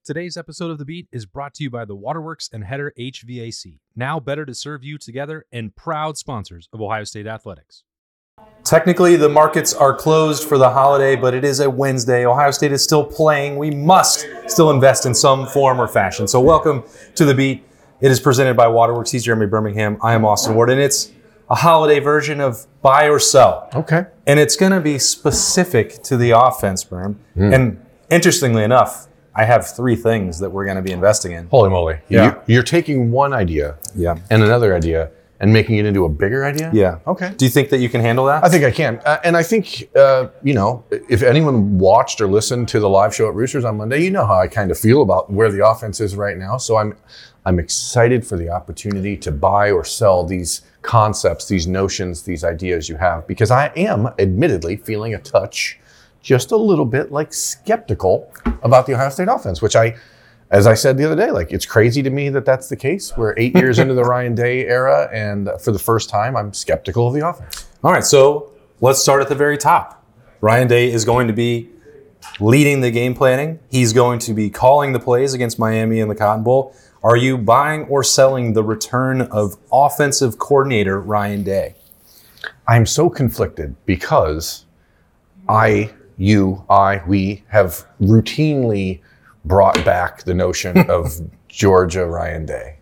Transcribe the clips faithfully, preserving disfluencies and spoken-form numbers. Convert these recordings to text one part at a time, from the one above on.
Today's episode of The Beat is brought to you by the Waterworks and Header H V A C, now better to serve you together and proud sponsors of Ohio State Athletics. Technically, the markets are closed for the holiday, but it is a Wednesday. Ohio State is still playing. We must still invest in some form or fashion. So welcome to The Beat. It is presented by Waterworks. He's Jeremy Birmingham. I am Austin Ward, and it's a holiday version of buy or sell. Okay. And it's going to be specific to the offense, Berm. Mm. And interestingly enough, I have three things that we're going to be investing in. Holy moly. Yeah. You, you're taking one idea yeah. and another idea and making it into a bigger idea? Yeah. Okay. Do you think that you can handle that? I think I can. Uh, and I think, uh, you know, if anyone watched or listened to the live show at Roosters on Monday, you know how I kind of feel about where the offense is right now. So I'm I'm excited for the opportunity to buy or sell these concepts, these notions, these ideas you have, because I am admittedly feeling a touch, just a little bit like skeptical about the Ohio State offense, which I, as I said the other day, like it's crazy to me that that's the case. We're eight years into the Ryan Day era, and for the first time, I'm skeptical of the offense. All right, so let's start at the very top. Ryan Day is going to be leading the game planning. He's going to be calling the plays against Miami in the Cotton Bowl. Are you buying or selling the return of offensive coordinator Ryan Day? I'm so conflicted because I... You, I, we have routinely brought back the notion of Georgia Ryan Day.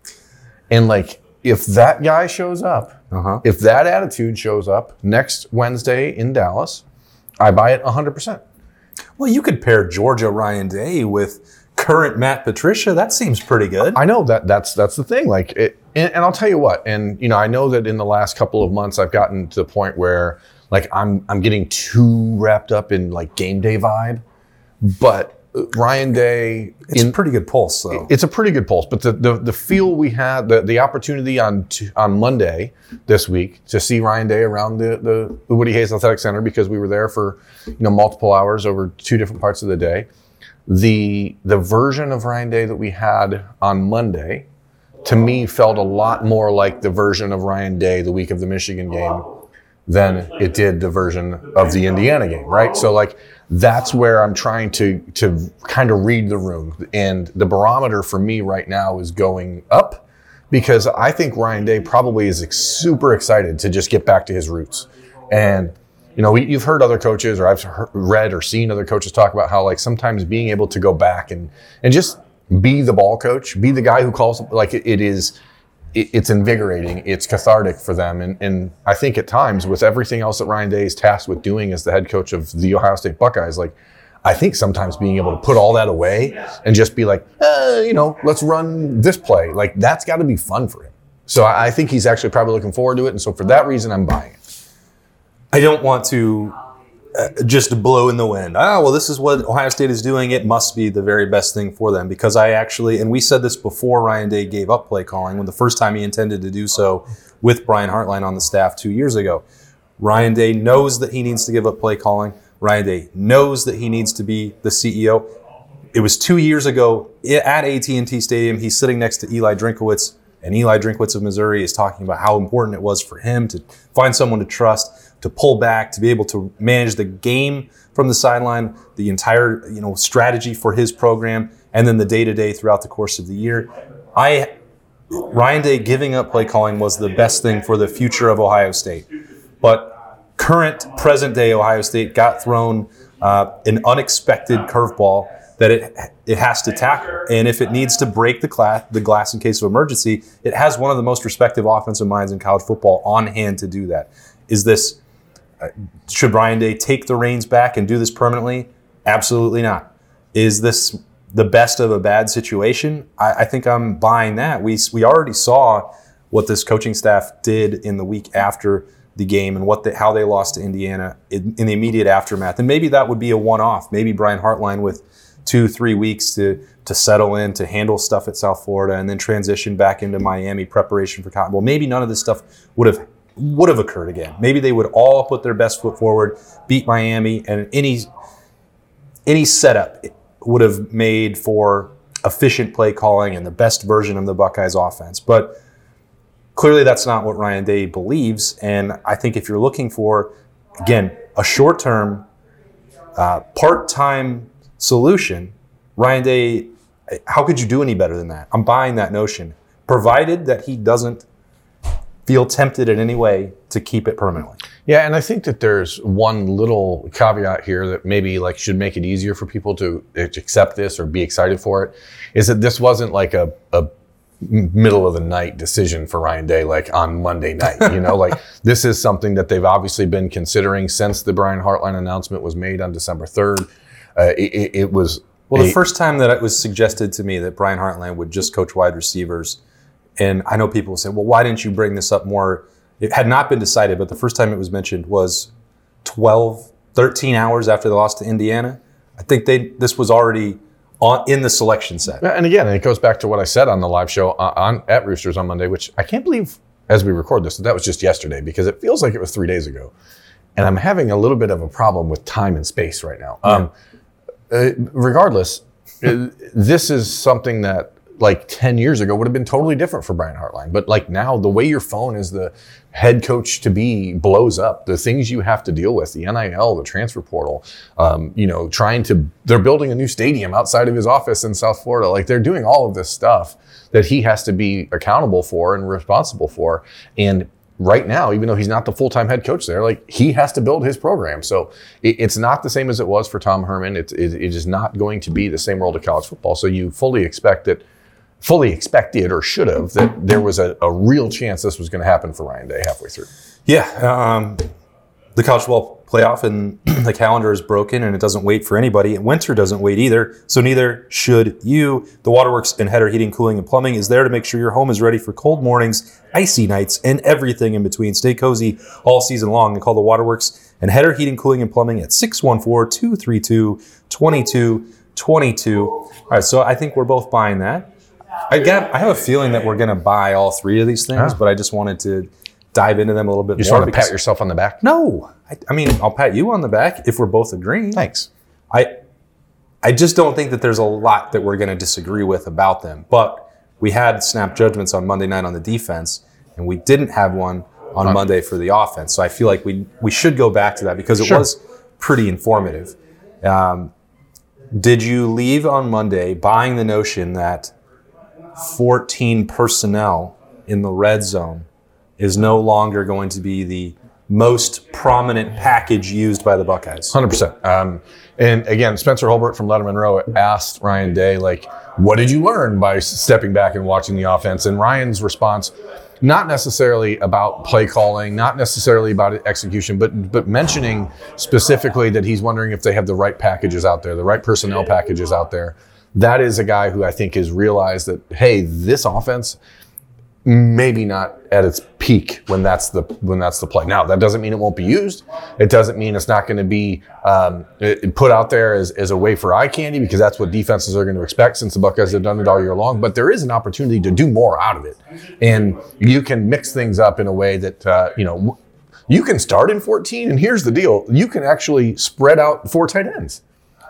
And like, if that guy shows up, uh-huh. if that attitude shows up next Wednesday in Dallas, I buy it one hundred percent. Well, you could pair Georgia Ryan Day with current Matt Patricia. That seems pretty good. I know that that's that's the thing. Like, it, and, and I'll tell you what, and you know, I know that in the last couple of months, I've gotten to the point where Like I'm I'm getting too wrapped up in like game day vibe, but Ryan Day, it's in, a pretty good pulse though. It's a pretty good pulse, but the the, the feel we had, the, the opportunity on on Monday this week to see Ryan Day around the, the, the Woody Hayes Athletic Center, because we were there for you know multiple hours over two different parts of the day. The the version of Ryan Day that we had on Monday, to me, felt a lot more like the version of Ryan Day the week of the Michigan game than it did the version of the Indiana game, right? So like that's where I'm trying to to kind of read the room. And the barometer for me right now is going up, because I think Ryan Day probably is ex- super excited to just get back to his roots. And you know, we, you've heard other coaches, or I've heard, read or seen other coaches talk about how like sometimes being able to go back and and just be the ball coach, be the guy who calls, like it, it is it's invigorating, it's cathartic for them. And, and I think at times, with everything else that Ryan Day is tasked with doing as the head coach of the Ohio State Buckeyes, like I think sometimes being able to put all that away and just be like, eh, you know, let's run this play, like that's got to be fun for him. So I, I think he's actually probably looking forward to it. And so for that reason, I'm buying it. I don't want to uh, just blow in the wind. Ah, well, this is what Ohio State is doing. It must be the very best thing for them, because I actually, and we said this before Ryan Day gave up play calling, when the first time he intended to do so with Brian Hartline on the staff two years ago. Ryan Day knows that he needs to give up play calling. Ryan Day knows that he needs to be the C E O. It was two years ago at A T and T Stadium. He's sitting next to Eli Drinkowitz, and Eli Drinkowitz of Missouri is talking about how important it was for him to find someone to trust, to pull back, to be able to manage the game from the sideline, the entire, you know, strategy for his program, and then the day-to-day throughout the course of the year. I, Ryan Day giving up play calling was the best thing for the future of Ohio State. But current, present-day Ohio State got thrown uh, an unexpected curveball that it it has to tackle. And if it needs to break the glass, the glass in case of emergency, it has one of the most respected offensive minds in college football on hand to do that. Is this, uh, should Ryan Day take the reins back and do this permanently? Absolutely not. Is this the best of a bad situation? I, I think I'm buying that. We we already saw what this coaching staff did in the week after the game and what the, how they lost to Indiana in, in the immediate aftermath. And maybe that would be a one-off. Maybe Brian Hartline with two, three weeks to to settle in, to handle stuff at South Florida, and then transition back into Miami preparation for Cotton Bowl. Maybe none of this stuff would have would have occurred again. Maybe they would all put their best foot forward, beat Miami, and any any setup would have made for efficient play calling and the best version of the Buckeyes offense. But clearly that's not what Ryan Day believes. And I think if you're looking for, again, a short-term, uh, part-time solution, Ryan Day how could you do any better than that? I'm buying that notion, provided that he doesn't feel tempted in any way to keep it permanently. Yeah, and I think that there's one little caveat here that maybe like should make it easier for people to accept this or be excited for it, is that this wasn't like a, a middle of the night decision for Ryan Day, like on Monday night. You know, like this is something that they've obviously been considering since the Brian Hartline announcement was made on December third. Uh, it, it was well, the a, first time that it was suggested to me that Brian Hartline would just coach wide receivers, and I know people say, well, why didn't you bring this up more? It had not been decided, but the first time it was mentioned was twelve, thirteen hours after they lost to Indiana. I think they this was already on in the selection set. And again, it goes back to what I said on the live show on at Roosters on Monday, which I can't believe as we record this, that, that was just yesterday, because it feels like it was three days ago. And I'm having a little bit of a problem with time and space right now. Yeah. Um, uh, regardless, uh, this is something that like ten years ago would have been totally different for Brian Hartline. But like now, the way your phone as the head coach to be blows up, the things you have to deal with, the N I L, the transfer portal, um, you know, trying to, they're building a new stadium outside of his office in South Florida. Like they're doing all of this stuff that he has to be accountable for and responsible for. And right now, even though he's not the full-time head coach there, like he has to build his program. So it, it's not the same as it was for Tom Herman. It, it, it is not going to be the same world of college football. So you fully expect that fully expected or should have that there was a, a real chance this was going to happen for Ryan Day halfway through. Yeah. Um, the college football playoff and the calendar is broken and it doesn't wait for anybody. And winter doesn't wait either. So neither should you. The Waterworks and Header Heating, Cooling, and Plumbing is there to make sure your home is ready for cold mornings, icy nights, and everything in between. Stay cozy all season long and call the Waterworks and Header Heating, Cooling, and Plumbing at six one four, two three two, two two two two. All right. So I think we're both buying that. I get. I have a feeling that we're going to buy all three of these things, oh. but I just wanted to dive into them a little bit you more. You sort of pat yourself on the back? No. I, I mean, I'll pat you on the back if we're both agreeing. Thanks. I I just don't think that there's a lot that we're going to disagree with about them. But we had snap judgments on Monday night on the defense, and we didn't have one on huh. Monday for the offense. So I feel like we we should go back to that because it sure. was pretty informative. Um, did you leave on Monday buying the notion that fourteen personnel in the red zone is no longer going to be the most prominent package used by the Buckeyes? one hundred percent. Um, and again, Spencer Holbert from Letterman Row asked Ryan Day, like, what did you learn by stepping back and watching the offense? And Ryan's response, not necessarily about play calling, not necessarily about execution, but but mentioning specifically that he's wondering if they have the right packages out there, the right personnel packages out there. That is a guy who I think has realized that, hey, this offense maybe not at its peak when that's the when that's the play. Now, that doesn't mean it won't be used. It doesn't mean it's not going to be um, put out there as, as a way for eye candy, because that's what defenses are going to expect since the Buckeyes have done it all year long. But there is an opportunity to do more out of it. And you can mix things up in a way that, uh, you know, you can start in fourteen, and here's the deal. You can actually spread out four tight ends.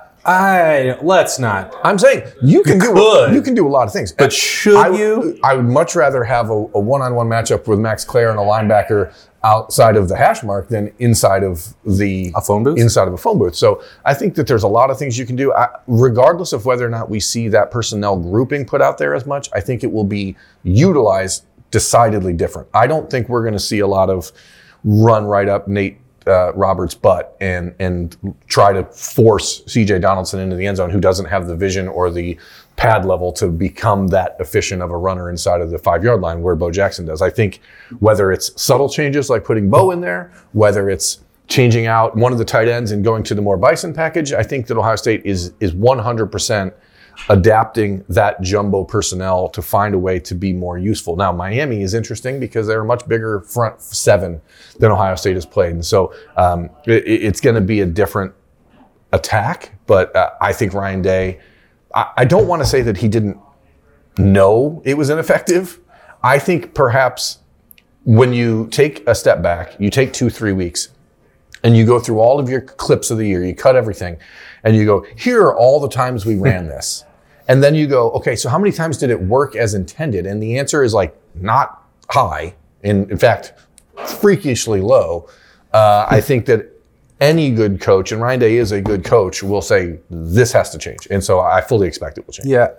I let's not. I'm saying you can you do could. you can do a lot of things, but should I, you? I would much rather have a, a one-on-one matchup with Max Clare and a linebacker outside of the hash mark than inside of the a phone booth. Inside of a phone booth. So I think that there's a lot of things you can do, I, regardless of whether or not we see that personnel grouping put out there as much. I think it will be utilized decidedly different. I don't think we're going to see a lot of run right up Nate Uh, Roberts' butt and and try to force C J Donaldson into the end zone, who doesn't have the vision or the pad level to become that efficient of a runner inside of the five-yard line where Bo Jackson does. I think whether it's subtle changes like putting Bo in there, whether it's changing out one of the tight ends and going to the more Bison package, I think that Ohio State is is one hundred percent adapting that jumbo personnel to find a way to be more useful. Now, Miami is interesting because they're a much bigger front seven than Ohio State has played. And so um, it, it's going to be a different attack, but uh, I think Ryan Day, I, I don't want to say that he didn't know it was ineffective. I think perhaps when you take a step back, you take two, three weeks, and you go through all of your clips of the year, you cut everything, and you go, here are all the times we ran this. And then you go, okay, so how many times did it work as intended? And the answer is like not high. In, in fact, freakishly low. Uh, I think that any good coach, and Ryan Day is a good coach, will say this has to change. And so I fully expect it will change. Yeah. It,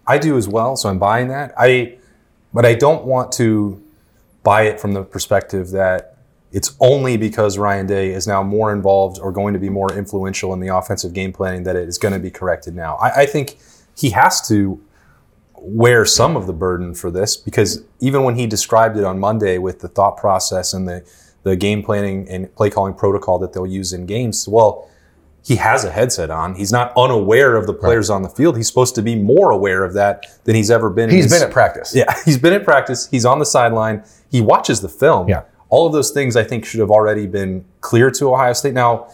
I do as well, so I'm buying that. I, but I don't want to buy it from the perspective that it's only because Ryan Day is now more involved or going to be more influential in the offensive game planning that it is going to be corrected now. I, I think he has to wear some of the burden for this, because even when he described it on Monday with the thought process and the, the game planning and play calling protocol that they'll use in games, well, he has a headset on. He's not unaware of the players right on the field. He's supposed to be more aware of that than he's ever been. He's in his, been at practice. Yeah, he's been at practice. He's on the sideline. He watches the film. Yeah. All of those things I think should have already been clear to Ohio State. Now,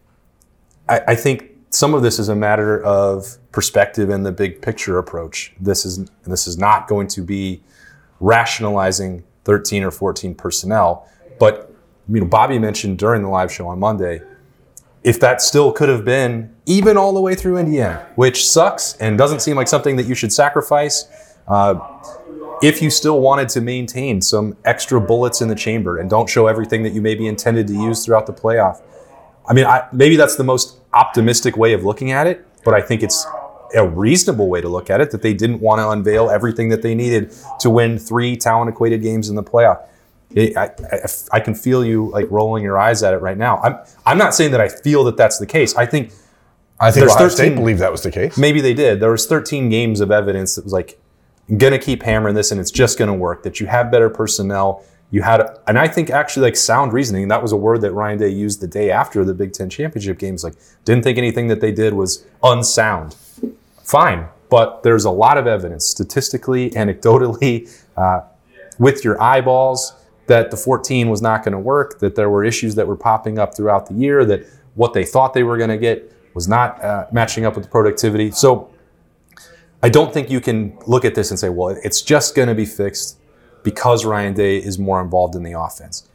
I, I think some of this is a matter of perspective and the big picture approach. This is this is not going to be rationalizing thirteen or fourteen personnel. But you know, Bobby mentioned during the live show on Monday, if that still could have been even all the way through Indiana, which sucks and doesn't seem like something that you should sacrifice, uh, if you still wanted to maintain some extra bullets in the chamber and don't show everything that you maybe intended to use throughout the playoff. I mean, I, maybe that's the most optimistic way of looking at it, but I think it's a reasonable way to look at it, that they didn't want to unveil everything that they needed to win three talent-equated games in the playoff. I, I, I can feel you like rolling your eyes at it right now. I'm I'm not saying that I feel that that's the case. I think I think Ohio State believed that was the case. Maybe they did. There was thirteen games of evidence that was like, I'm going to keep hammering this and it's just going to work, that you have better personnel. You had, and I think actually like sound reasoning, that was a word that Ryan Day used the day after the Big Ten championship games. Like, didn't think anything that they did was unsound. Fine, but there's a lot of evidence, statistically, anecdotally, uh, with your eyeballs, that the fourteen was not going to work, that there were issues that were popping up throughout the year, that what they thought they were going to get was not uh, matching up with the productivity. So I don't think you can look at this and say, well, it's just going to be fixed because Ryan Day is more involved in the offense.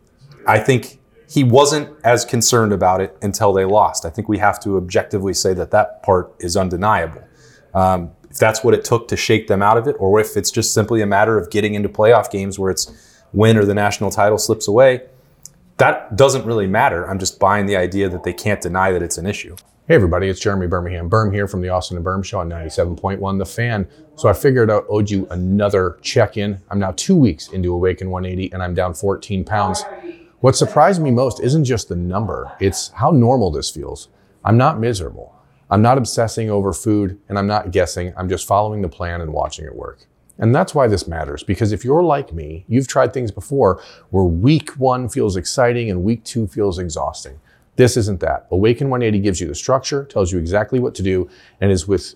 I think he wasn't as concerned about it until they lost. I think we have to objectively say that that part is undeniable. Um, if that's what it took to shake them out of it, or if it's just simply a matter of getting into playoff games where it's win or the national title slips away, that doesn't really matter. I'm just buying the idea that they can't deny that it's an issue. Hey everybody, it's Jeremy Birmingham. Berm here from the Austin and Berm Show on ninety-seven point one The Fan. So I figured I owed you another check-in. I'm now two weeks into Awaken one eighty and I'm down fourteen pounds. What surprised me most isn't just the number, it's how normal this feels. I'm not miserable. I'm not obsessing over food and I'm not guessing. I'm just following the plan and watching it work. And that's why this matters, because if you're like me, you've tried things before where week one feels exciting and week two feels exhausting. This isn't that. Awaken one eighty gives you the structure, tells you exactly what to do, and is with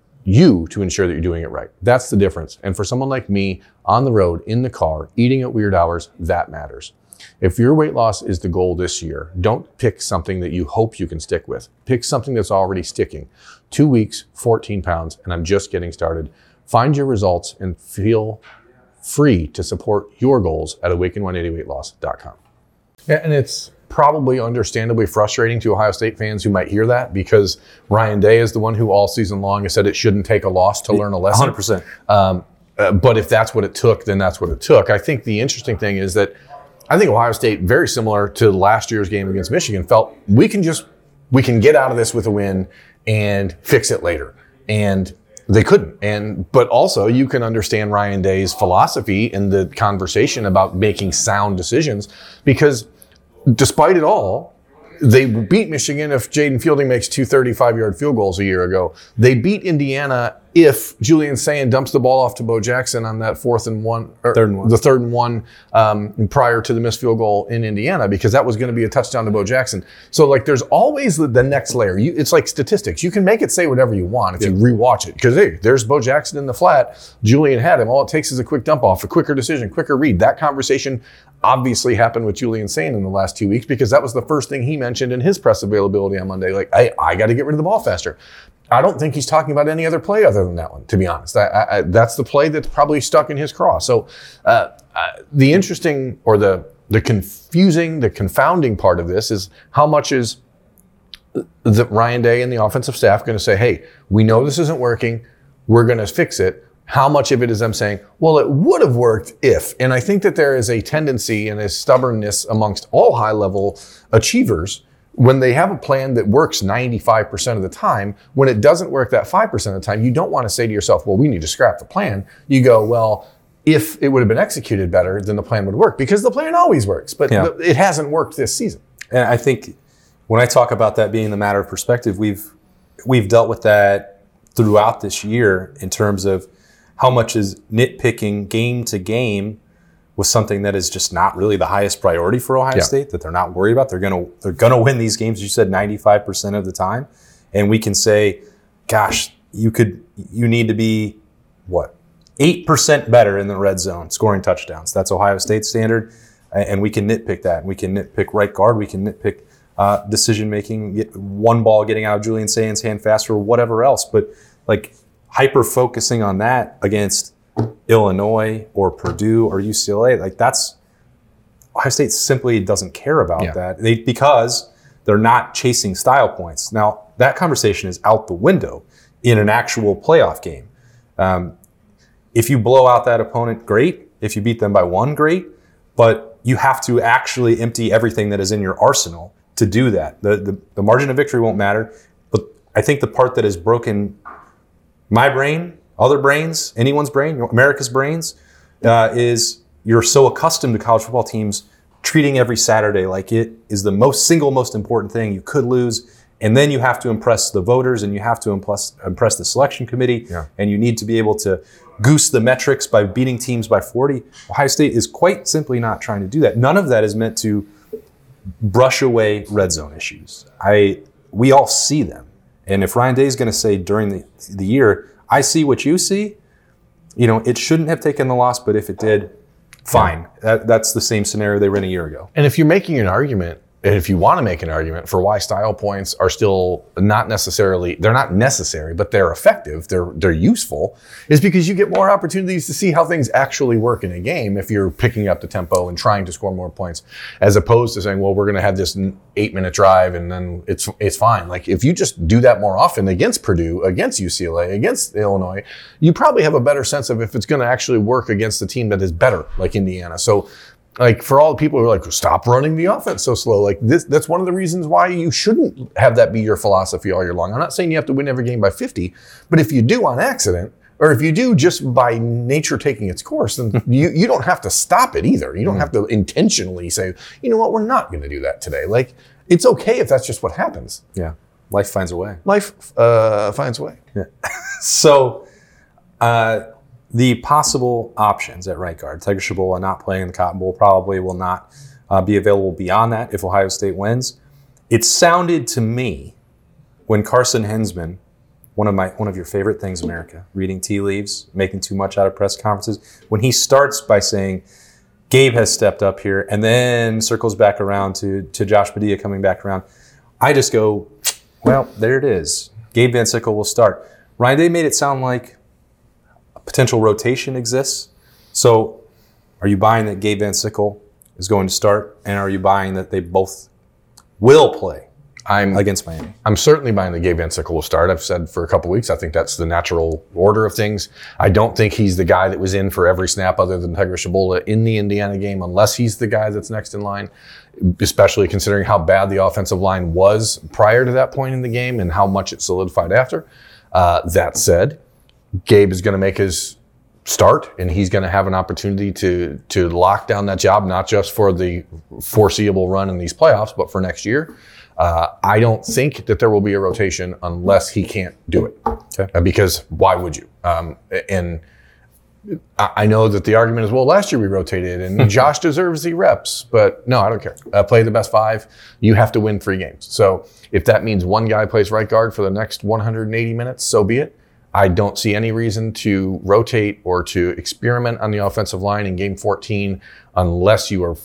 you to ensure that you're doing it right. That's the difference. And for someone like me, on the road, in the car, eating at weird hours, that matters. If your weight loss is the goal this year, don't pick something that you hope you can stick with. Pick something that's already sticking. Two weeks, fourteen pounds, and I'm just getting started. Find your results and feel free to support your goals at awaken one eighty weight loss dot com. Yeah, and it's probably understandably frustrating to Ohio State fans who might hear that, because Ryan Day is the one who all season long has said it shouldn't take a loss to learn a lesson. one hundred percent. Um, uh, but if that's what it took, then that's what it took. I think the interesting thing is that I think Ohio State, very similar to last year's game against Michigan, felt we can just, we can get out of this with a win and fix it later. And they couldn't. And, but also you can understand Ryan Day's philosophy in the conversation about making sound decisions, because despite it all, they beat Michigan if Jaden Fielding makes two thirty-five-yard field goals a year ago. They beat Indiana if Julian Sayin dumps the ball off to Bo Jackson on that fourth and one, or third and one. the third and one um, prior to the missed field goal in Indiana, because that was going to be a touchdown to Bo Jackson. So like, there's always the, the next layer. You, it's like statistics. You can make it say whatever you want if yeah. you rewatch it, because hey, there's Bo Jackson in the flat. Julian had him. All it takes is a quick dump off, a quicker decision, quicker read. That conversation obviously happened with Julian Sayin in the last two weeks, because that was the first thing he mentioned in his press availability on Monday. Like, I, I got to get rid of the ball faster. I don't think he's talking about any other play other than that one, to be honest. I, I, that's the play that's probably stuck in his craw. So uh, uh, the interesting, or the the confusing, the confounding part of this is how much is the Ryan Day and the offensive staff going to say, hey, we know this isn't working, we're going to fix it. How much of it is them saying, well, it would have worked if. And I think that there is a tendency and a stubbornness amongst all high-level achievers when they have a plan that works ninety-five percent of the time, when it doesn't work that five percent of the time, you don't want to say to yourself, well, we need to scrap the plan. You go, well, if it would have been executed better, then the plan would work, because the plan always works, but yeah. it hasn't worked this season. And I think when I talk about that being the matter of perspective, we've we've dealt with that throughout this year in terms of how much is nitpicking game to game was something that is just not really the highest priority for Ohio yeah. State, that they're not worried about. They're gonna they're gonna win these games, you said ninety-five percent of the time. And we can say, gosh, you could you need to be what? eight percent better in the red zone, scoring touchdowns. That's Ohio State standard. And we can nitpick that. We can nitpick right guard. We can nitpick uh, decision making, get one ball getting out of Julian Saint's hand faster, or whatever else. But like hyper focusing on that against Illinois or Purdue or U C L A, like that's Ohio State simply doesn't care about yeah. that they, because they're not chasing style points. Now that conversation is out the window in an actual playoff game. Um, if you blow out that opponent, great. If you beat them by one, great. But you have to actually empty everything that is in your arsenal to do that. The, the, the margin of victory won't matter. But I think the part that has broken my brain, other brains, anyone's brain, America's brains, uh, is you're so accustomed to college football teams treating every Saturday like it is the most single most important thing you could lose. And then you have to impress the voters, and you have to impress, impress the selection committee, yeah. and you need to be able to goose the metrics by beating teams by forty. Ohio State is quite simply not trying to do that. None of that is meant to brush away red zone issues. I we all see them. And if Ryan Day is going to say during the, the year, I see what you see, you know, it shouldn't have taken the loss, but if it did, fine. Yeah. That, that's the same scenario they were in a year ago. And if you're making an argument, and if you want to make an argument for why style points are still not necessarily, they're not necessary, but they're effective, they're they're useful, is because you get more opportunities to see how things actually work in a game if you're picking up the tempo and trying to score more points, as opposed to saying, well, we're going to have this eight-minute drive and then it's it's fine. Like, if you just do that more often against Purdue, against U C L A, against Illinois, you probably have a better sense of if it's going to actually work against a team that is better, like Indiana. So, like, for all the people who are like, stop running the offense so slow, like this, that's one of the reasons why you shouldn't have that be your philosophy all year long. I'm not saying you have to win every game by fifty, but if you do on accident, or if you do just by nature taking its course, then you, you don't have to stop it either. You don't have to intentionally say, you know what, we're not going to do that today. Like, it's okay if that's just what happens. Yeah. Life finds a way. Life uh, finds a way. Yeah. So, uh, the possible options at right guard, Tiger Shabola not playing in the Cotton Bowl, probably will not uh, be available beyond that if Ohio State wins. It sounded to me when Carson Hensman, one of my one of your favorite things, America, reading tea leaves, making too much out of press conferences, when he starts by saying, Gabe has stepped up here, and then circles back around to, to Josh Padilla coming back around, I just go, well, there it is. Gabe Van Sickle will start. Ryan Day made it sound like potential rotation exists. So are you buying that Gabe Van Sickle is going to start? And are you buying that they both will play I'm, against Miami? I'm certainly buying that Gabe Van Sickle will start. I've said for a couple weeks, I think that's the natural order of things. I don't think he's the guy that was in for every snap other than Tiger Shabola in the Indiana game, unless he's the guy that's next in line, especially considering how bad the offensive line was prior to that point in the game and how much it solidified after. Uh, that said, Gabe is going to make his start, and he's going to have an opportunity to to lock down that job, not just for the foreseeable run in these playoffs, but for next year. Uh, I don't think that there will be a rotation unless he can't do it. Okay. Uh, because why would you? Um, and I, I know that the argument is, well, last year we rotated, and Josh deserves the reps. But no, I don't care. Uh, play the best five. You have to win three games. So if that means one guy plays right guard for the next one hundred eighty minutes, so be it. I don't see any reason to rotate or to experiment on the offensive line in game fourteen unless you are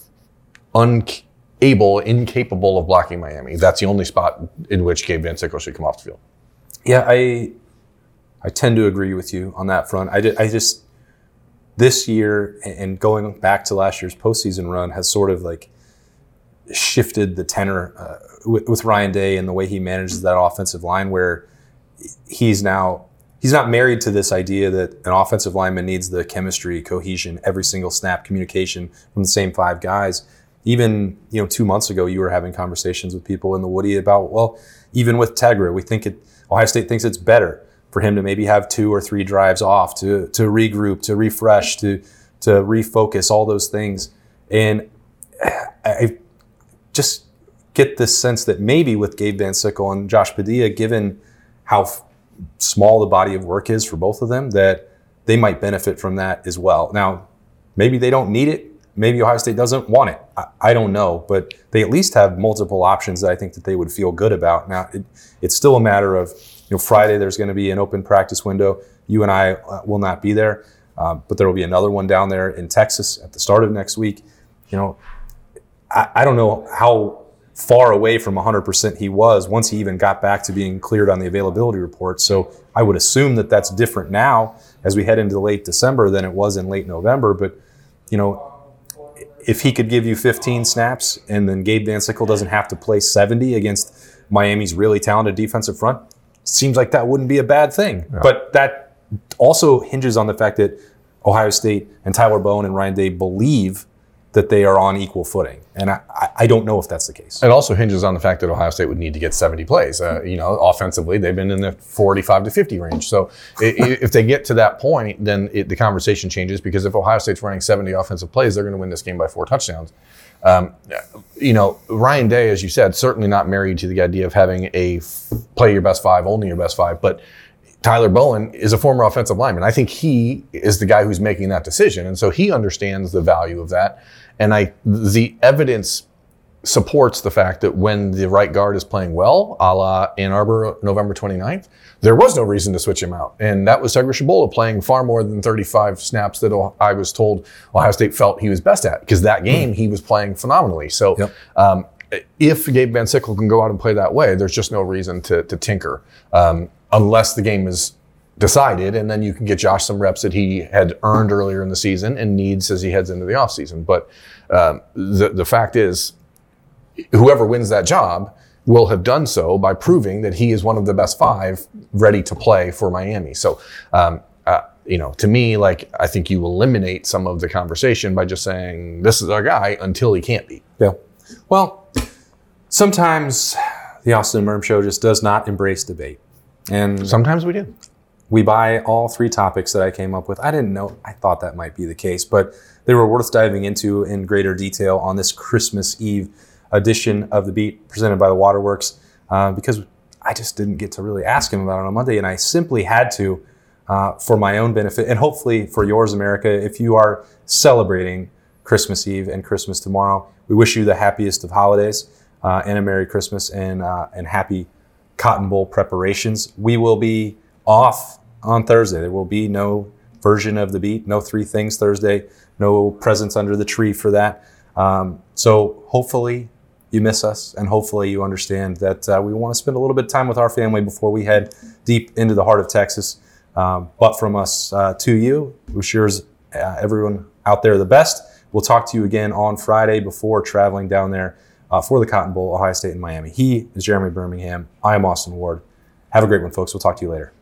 unable, incapable of blocking Miami. That's the only spot in which Gabe Van Sickle should come off the field. Yeah, I I tend to agree with you on that front. I, did, I just, this year and going back to last year's postseason run has sort of like shifted the tenor uh, with, with Ryan Day and the way he manages that offensive line, where he's now, he's not married to this idea that an offensive lineman needs the chemistry, cohesion, every single snap, communication from the same five guys. even, you know, two months ago, you were having conversations with people in the Woody about, well, even with Tegra, we think it, Ohio State thinks it's better for him to maybe have two or three drives off to to regroup, to refresh, to to refocus, all those things. And I just get this sense that maybe with Gabe Van Sickle and Josh Padilla, given how f- small the body of work is for both of them, that they might benefit from that as well. Now, maybe they don't need it. Maybe Ohio State doesn't want it. I, I don't know, but they at least have multiple options that I think that they would feel good about. Now, it, it's still a matter of, you know, Friday there's going to be an open practice window. You and I uh, will not be there, uh, but there will be another one down there in Texas at the start of next week. You know, I, I don't know how far away from one hundred percent he was once he even got back to being cleared on the availability report. So I would assume that that's different now as we head into late December than it was in late November. But, you know, if he could give you fifteen snaps and then Gabe Van Sickle doesn't have to play seventy against Miami's really talented defensive front, seems like that wouldn't be a bad thing. Yeah. But that also hinges on the fact that Ohio State and Tyler Bowen and Ryan Day believe that they are on equal footing. And I, I don't know if that's the case. It also hinges on the fact that Ohio State would need to get seventy plays. Uh, you know, offensively, they've been in the forty-five to fifty range. So it, if they get to that point, then it, the conversation changes, because if Ohio State's running seventy offensive plays, they're going to win this game by four touchdowns. Um, you know, Ryan Day, as you said, certainly not married to the idea of having a f- play your best five, only your best five, but Tyler Bowen is a former offensive lineman. I think he is the guy who's making that decision. And so he understands the value of that. And I, the evidence supports the fact that when the right guard is playing well, a la Ann Arbor, November twenty-ninth, there was no reason to switch him out. And that was Tegra Shabola playing far more than thirty-five snaps that I was told Ohio State felt he was best at, because that game he was playing phenomenally. So yep. um, if Gabe Van Sickle can go out and play that way, there's just no reason to, to tinker. Um, unless the game is decided, and then you can get Josh some reps that he had earned earlier in the season and needs as he heads into the offseason. But um, the, the fact is, whoever wins that job will have done so by proving that he is one of the best five ready to play for Miami. So, um, uh, you know, to me, like, I think you eliminate some of the conversation by just saying, this is our guy until he can't be. Yeah. Well, sometimes the Austin and Merm Show just does not embrace debate. And sometimes we do. We buy all three topics that I came up with. I didn't know, I thought that might be the case, but they were worth diving into in greater detail on this Christmas Eve edition of The Beat presented by the Waterworks, uh, because I just didn't get to really ask him about it on Monday, and I simply had to uh, for my own benefit, and hopefully for yours, America. If you are celebrating Christmas Eve and Christmas tomorrow, we wish you the happiest of holidays uh, and a Merry Christmas and uh, and happy Cotton Bowl preparations. We will be off on Thursday. There will be no version of The Beat, no Three Things Thursday, no presents under the tree for that. Um, so hopefully you miss us, and hopefully you understand that uh, we want to spend a little bit of time with our family before we head deep into the heart of Texas. Um, but from us uh, to you, wish yours, uh, everyone out there the best. We'll talk to you again on Friday before traveling down there Uh, for the Cotton Bowl, Ohio State and Miami. He is Jeremy Birmingham. I am Austin Ward. Have a great one, folks. We'll talk to you later.